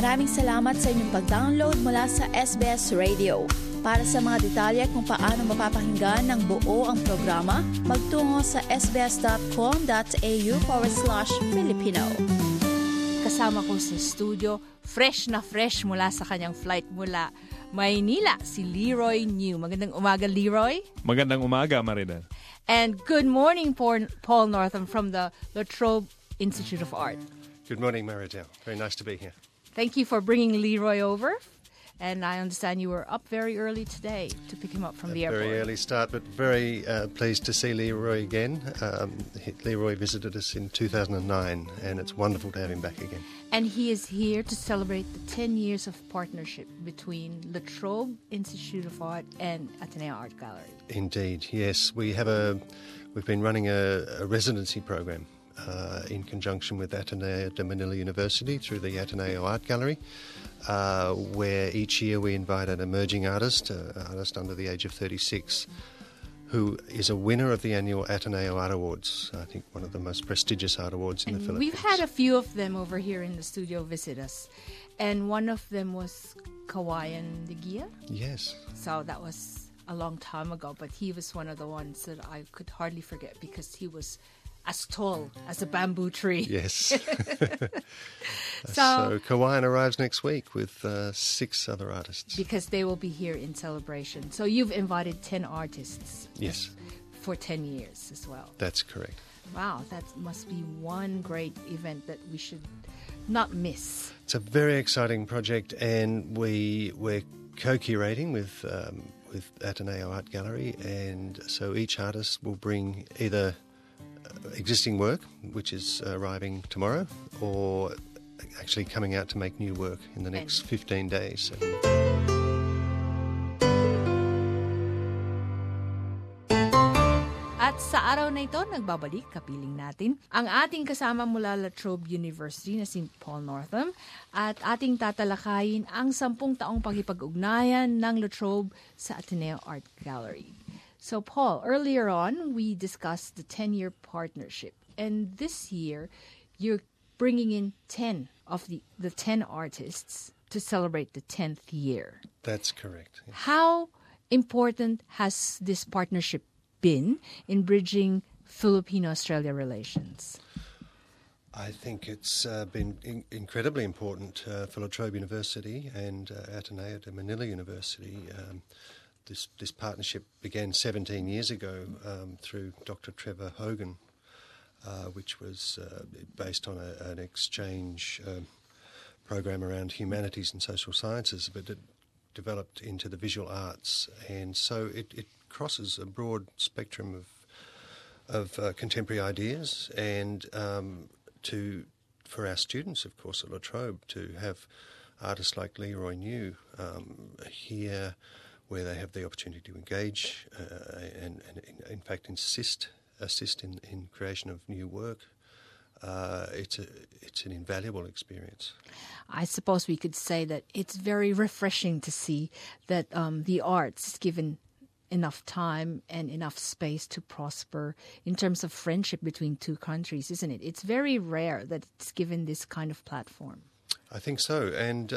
Maraming salamat sa inyong pag-download mula sa SBS Radio. Para sa mga detalye kung paano mapapakinggan ng buo ang programa, magtungo sa sbs.com.au/Filipino. Kasama ko sa studio, fresh na fresh mula sa kanyang flight mula Maynila, si Leroy New. Magandang umaga, Leroy. Magandang umaga, Marida. And good morning, Paul Northam from the La Trobe Institute of Art. Good morning, Marida. Very nice to be here. Thank you for bringing Leroy over. And I understand you were up very early today to pick him up from the airport. Very early start, but very pleased to see Leroy again. Leroy visited us in 2009, and it's wonderful to have him back again. And he is here to celebrate the 10 years of partnership between La Trobe Institute of Art and Ateneo Art Gallery. Indeed, yes. We've been running a residency program in conjunction with Ateneo de Manila University through the Ateneo Art Gallery, where each year we invite an emerging artist, an artist under the age of 36, who is a winner of the annual Ateneo Art Awards, I think one of the most prestigious art awards in the Philippines. We've had a few of them over here in the studio visit us, and one of them was Kawayan de Gia. Yes. So that was a long time ago, but he was one of the ones that I could hardly forget because he was as tall as a bamboo tree. Yes. So Kawayan arrives next week with 6 other artists. Because they will be here in celebration. So you've invited 10 artists. Yes. For 10 years as well. That's correct. Wow, that must be one great event that we should not miss. It's a very exciting project, and we're co-curating with Ateneo Art Gallery, and so each artist will bring either existing work, which is arriving tomorrow, or actually coming out to make new work in the next 15 days. At sa araw na ito, nagbabalik, kapiling natin, ang ating kasama mula La Trobe University na si Paul Northam, at ating tatalakayin ang 10 taong pakipag-ugnayan ng La Trobe sa Ateneo Art Gallery. So, Paul, earlier on, we discussed the 10-year partnership. And this year, you're bringing in 10 of the 10 artists to celebrate the 10th year. That's correct. Yes. How important has this partnership been in bridging Filipino-Australia relations? I think it's been incredibly important for La Trobe University and Ateneo de Manila University. This partnership began 17 years ago through Dr. Trevor Hogan, which was based on an exchange program around humanities and social sciences, but it developed into the visual arts, and so it crosses a broad spectrum of contemporary ideas, and for our students, of course, at La Trobe, to have artists like Leroy New here, where they have the opportunity to engage and in fact assist in creation of new work. It's an invaluable experience. I suppose we could say that it's very refreshing to see that the arts is given enough time and enough space to prosper in terms of friendship between two countries, isn't it? It's very rare that it's given this kind of platform. I think so, and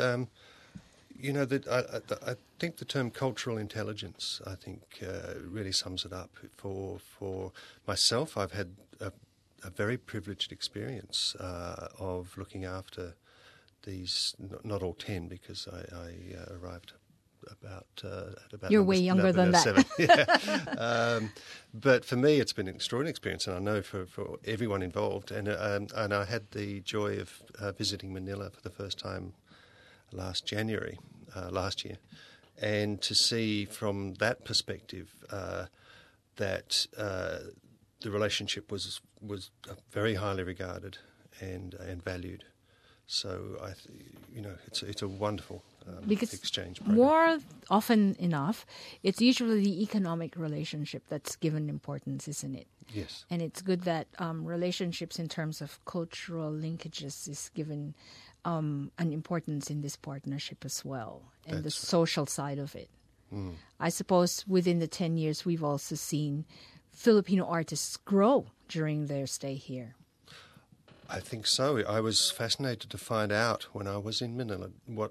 I think the term cultural intelligence, I think, really sums it up. For myself, I've had a very privileged experience of looking after these, not all 10, because I arrived at about You're way younger than that. 7. Yeah. But for me, it's been an extraordinary experience, and I know for everyone involved. And I had the joy of visiting Manila for the first time last January, last year, and to see from that perspective that the relationship was very highly regarded and valued. So it's a wonderful exchange program. More often enough, it's usually the economic relationship that's given importance, isn't it? Yes. And it's good that relationships in terms of cultural linkages is given an importance in this partnership as well, and the social side of it. Mm. I suppose within the 10 years, we've also seen Filipino artists grow during their stay here. I think so. I was fascinated to find out when I was in Manila what.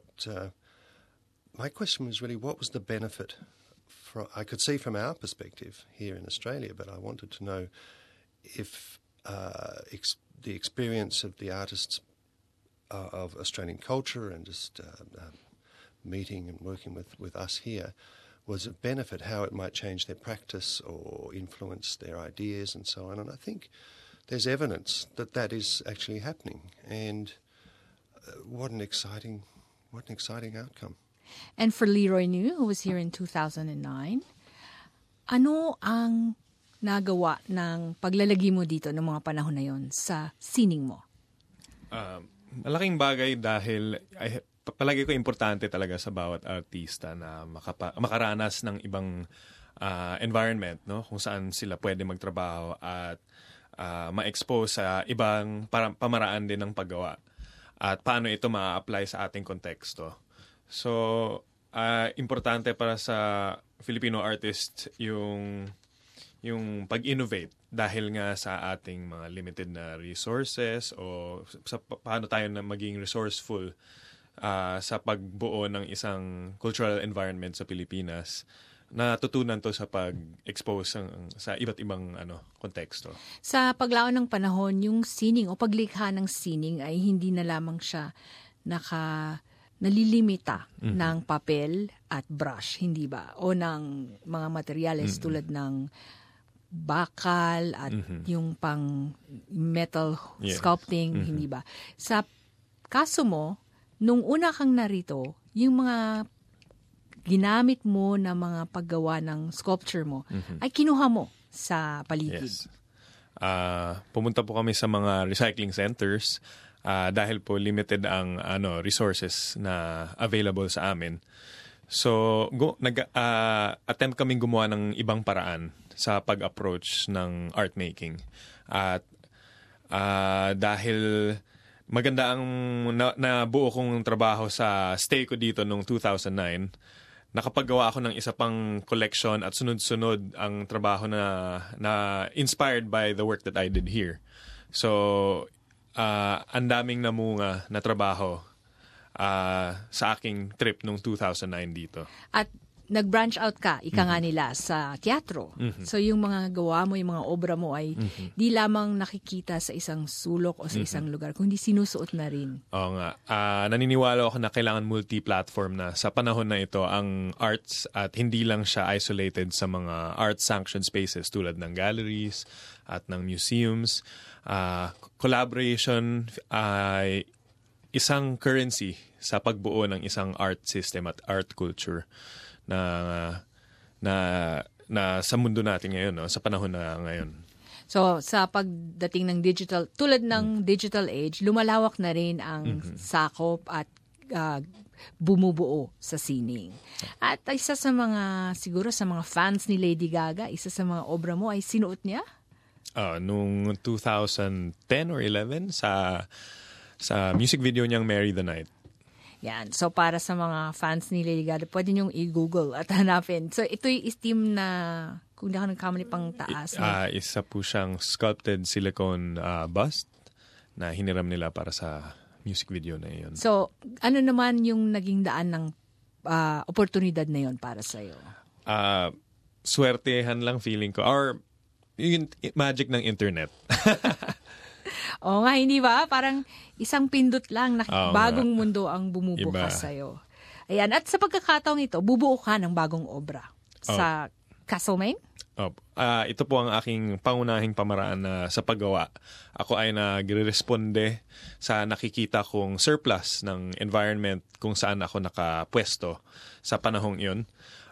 My question was really, what was the benefit? I could see from our perspective here in Australia, but I wanted to know if the experience of the artists of Australian culture and just meeting and working with us here was a benefit, how it might change their practice or influence their ideas and so on. And I think there's evidence that that is actually happening. And what an exciting outcome. And for Leroy New, who was here in 2009, ano ang nagawa ng paglalagi mo dito ng mga panahon na yon sa sining mo? Malaking bagay dahil palagi ko importante talaga sa bawat artista na makaranas ng ibang environment, no, kung saan sila pwede magtrabaho at ma-expose sa ibang pamaraan din ng paggawa at paano ito ma-apply sa ating konteksto. So, importante para sa Filipino artist yung pag-innovate dahil nga sa ating mga limited na resources o sa paano tayo na maging resourceful sa pagbuo ng isang cultural environment sa Pilipinas. Natutunan to sa pag-expose sa iba't ibang konteksto. Sa paglaon ng panahon, yung sining o paglikha ng sining ay hindi na lamang siya nalilimita ng papel at brush, hindi ba? O ng mga materyales tulad ng bakal at yung pang metal sculpting, hindi ba? Sa kaso mo, nung una kang narito, yung mga ginamit mo na mga paggawa ng sculpture mo, ay kinuha mo sa paligid. Yes. Pumunta po kami sa mga recycling centers dahil po limited ang resources na available sa amin. So, attempt kaming gumawa ng ibang paraan sa pag-approach ng art making. At dahil maganda ang nabuo kong trabaho sa stay ko dito noong 2009, nakapagawa ako ng isa pang collection at sunod-sunod ang trabaho na inspired by the work that I did here. So, ang daming namunga na trabaho sa aking trip noong 2009 dito. At nag-branch out ka, ika nga nila, sa teatro. So yung mga gawa mo, yung mga obra mo ay di lamang nakikita sa isang sulok o sa isang lugar, kundi sinusuot na rin. Oo nga. Naniniwala ako na kailangan multi-platform na sa panahon na ito ang arts at hindi lang siya isolated sa mga art-sanctioned spaces tulad ng galleries at ng museums. Collaboration ay isang currency sa pagbuo ng isang art system at art culture na sa mundo natin ngayon, no? Sa panahon na ngayon. So, sa pagdating ng digital, tulad ng digital age, lumalawak na rin ang sakop at bumubuo sa sining. At isa sa mga, siguro sa mga fans ni Lady Gaga, isa sa mga obra mo ay sinuot niya? Nung 2010 or 11 sa music video niyang Marry the Night. Yan. So, para sa mga fans ni Lady Gaga, pwede niyong i-google at hanapin. So, ito'y steam na, kung hindi ako nagkamali pang taas. Isa po siyang sculpted silicone bust na hiniram nila para sa music video na iyon. So, ano naman yung naging daan ng oportunidad na yon para sa'yo? Swertehan lang feeling ko. Or, yung magic ng internet. Oo nga, hindi ba? Parang isang pindot lang na bagong mundo ang bumubukas sa'yo. Ayan, at sa pagkakataong ito, bubuo ka ng bagong obra sa Castlemaine? Ito po ang aking pangunahing pamaraan sa paggawa. Ako ay nagre-responde sa nakikita kong surplus ng environment kung saan ako nakapwesto sa panahong iyon.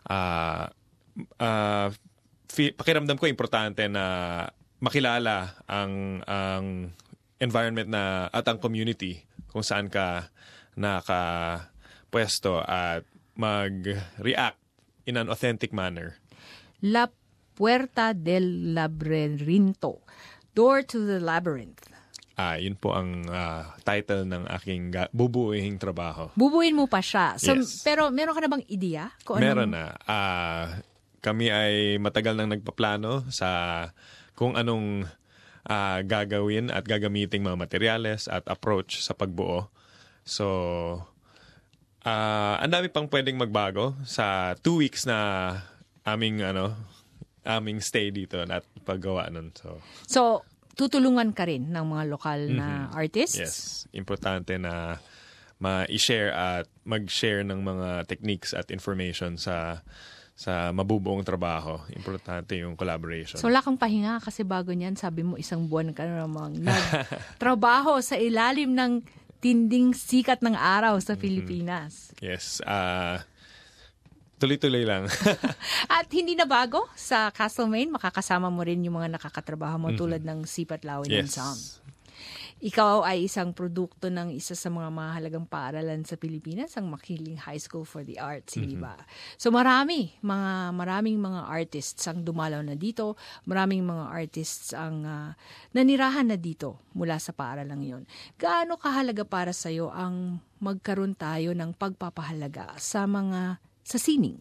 Pakiramdam ko importante na makilala ang environment na at ang community kung saan ka nakapwesto at mag-react in an authentic manner. La Puerta del Laberinto, Door to the Labyrinth. Yun po ang title ng aking bubuuing trabaho. Bubuin mo pa siya. So, yes. Pero meron ka na bang ideya? Meron na. Kami ay matagal nang nagpaplano sa kung anong gagawin at gagamiting mga materyales at approach sa pagbuo. So, ang dami pang pwedeng magbago sa 2 weeks na aming stay dito at paggawa nun. So, tutulungan ka rin ng mga lokal na artists? Yes. Importante na ma-share at mag-share ng mga techniques at information sa mabubuong trabaho. Importante yung collaboration. So, wala kang pahinga kasi bago niyan, sabi mo, 1 buwan ka namang nagtrabaho sa ilalim ng tinding sikat ng araw sa Pilipinas. Yes. Tuloy-tuloy lang. At hindi na bago sa Castlemaine, makakasama mo rin yung mga nakakatrabaho mo tulad ng Sipat Lawin and Sam. Ikaw ay isang produkto ng isa sa mga mahalagang paaralan sa Pilipinas, ang Makiling High School for the Arts, hindi ba? So maraming mga artists ang dumalaw na dito, maraming mga artists ang nanirahan na dito mula sa paaralang yon. Gaano kahalaga para sa'yo ang magkaroon tayo ng pagpapahalaga sa sining?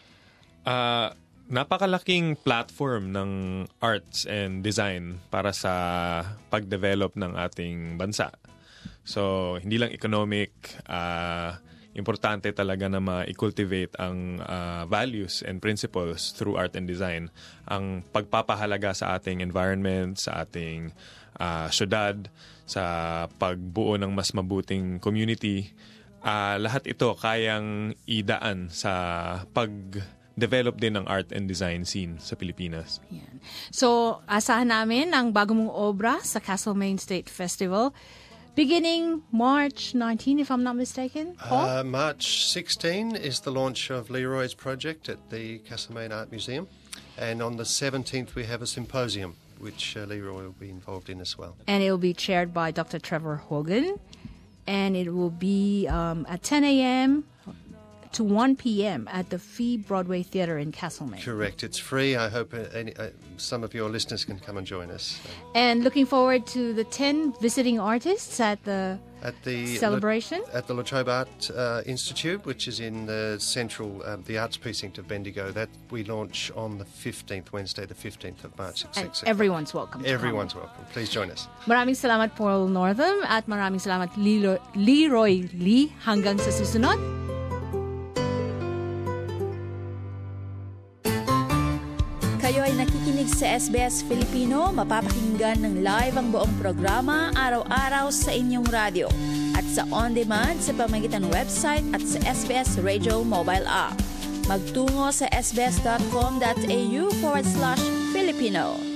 Napakalaking platform ng arts and design para sa pag-develop ng ating bansa. So, hindi lang economic, importante talaga na ma-cultivate ang values and principles through art and design. Ang pagpapahalaga sa ating environment, sa ating syudad, sa pagbuo ng mas mabuting community, lahat ito kayang idaan sa pag-develop din ng art and design scene sa Pilipinas. Yan. So, asahan namin ang bago mong obra sa Castlemaine State Festival beginning March 19, if I'm not mistaken. Paul? March 16 is the launch of Leroy's project at the Castlemaine Art Museum. And on the 17th, we have a symposium, which Leroy will be involved in as well. And it will be chaired by Dr. Trevor Hogan. And it will be at 10 a.m. to 1 p.m. at the Fee Broadway Theatre in Castlemaine. Correct. It's free. I hope some of your listeners can come and join us. And looking forward to the 10 visiting artists at the celebration? At the La Trobe Art Institute, which is in the central, the arts precinct of Bendigo. That we launch on the 15th, Wednesday, the 15th of March at 6 o'clock. Everyone's welcome. Everyone's welcome. Please join us. Maraming salamat, Paul Northam, at maraming salamat, Leroy Lee. Hanggang sa susunod. Kayo ay nakikinig sa SBS Filipino, mapapakinggan ng live ang buong programa araw-araw sa inyong radyo at sa on-demand sa pamamagitan ng website at sa SBS Radio mobile app. Magtungo sa sbs.com.au/Filipino.